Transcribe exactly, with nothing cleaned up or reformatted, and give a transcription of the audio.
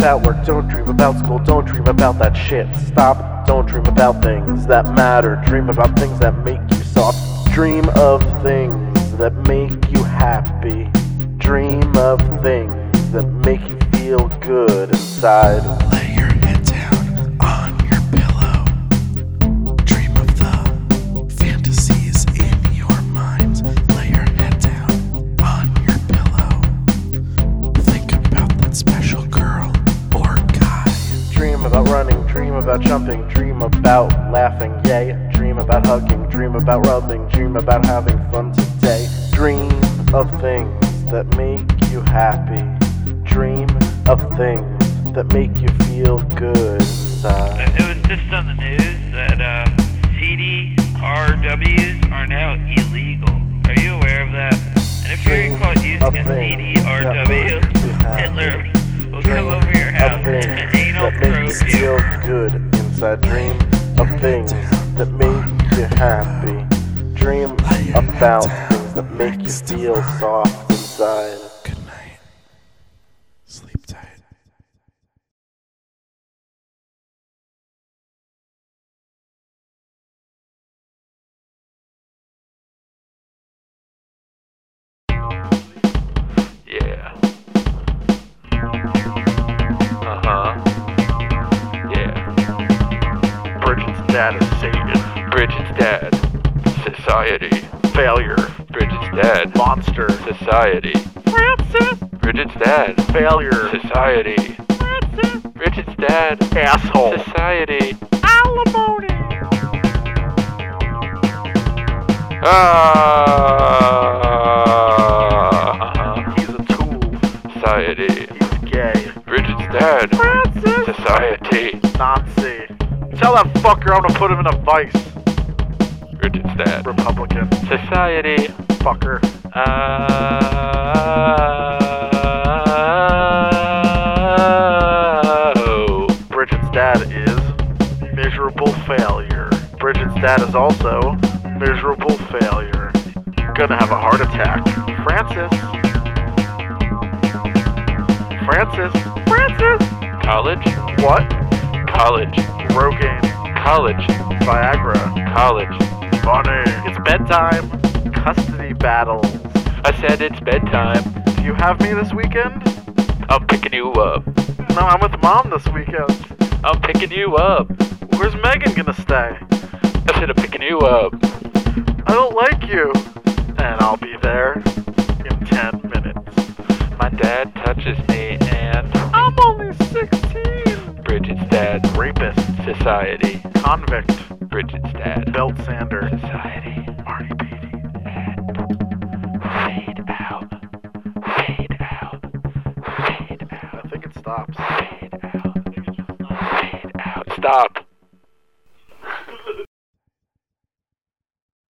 about work, don't dream about school, don't dream about that shit. Stop, don't dream about things that matter. Dream about things that make you soft. Dream of things that make you happy. Dream of things that make you feel good inside. Lay your head down on your pillow. Dream of the fantasies in your mind. Lay your head down on your pillow. Think about that special girl or guy. Dream about running, dream about jumping, dream about laughing, yay. Dream about hugging, dream about rubbing, dream about having fun today. Dream of things that make you happy. Dream of things that make you feel good inside. It was just on the news that uh, C D R Ws are now illegal. Are you aware of that? And if you're caught using a C D R W, Hitler will come over your house and anal probe you. Feel good inside. Dream of things that make you happy. Dream about things that make you feel soft inside. Good night. Sleep tight. Yeah. Uh-huh. Yeah. Bridget's dad is Satan. Bridget's dad. Society. Failure. Bridget's dad. Monster. Society. Francis. Bridget's dad. Failure. Society. Francis. Bridget's dad. Asshole. Society. Alimony. Ah. Uh-huh. He's a tool. Society. He's gay. Bridget's dad. Francis. Society. Nazi. Tell that fucker I'm gonna put him in a vice. Bridget's dad. Republican. Society. Fucker. Oh. Bridget's dad is miserable failure. Bridget's dad is also miserable failure. Gonna have a heart attack. Francis. Francis. Francis. College. What? College. Rogaine. College. Viagra. College. Money. It's bedtime. Custody battles. I said it's bedtime. Do you have me this weekend? I'm picking you up. No, I'm with mom this weekend. I'm picking you up. Where's Megan gonna stay? I said I'm picking you up. I don't like you. And I'll be there in ten minutes. My dad touches me and I'm only sixteen. Bridget's dad. Rapist. Society. Convict. Bridget's dad. Belt sander. Society. Marty Beatty. And fade out. Fade out. Fade out. I think it stops. Fade out. Fade out. Stop.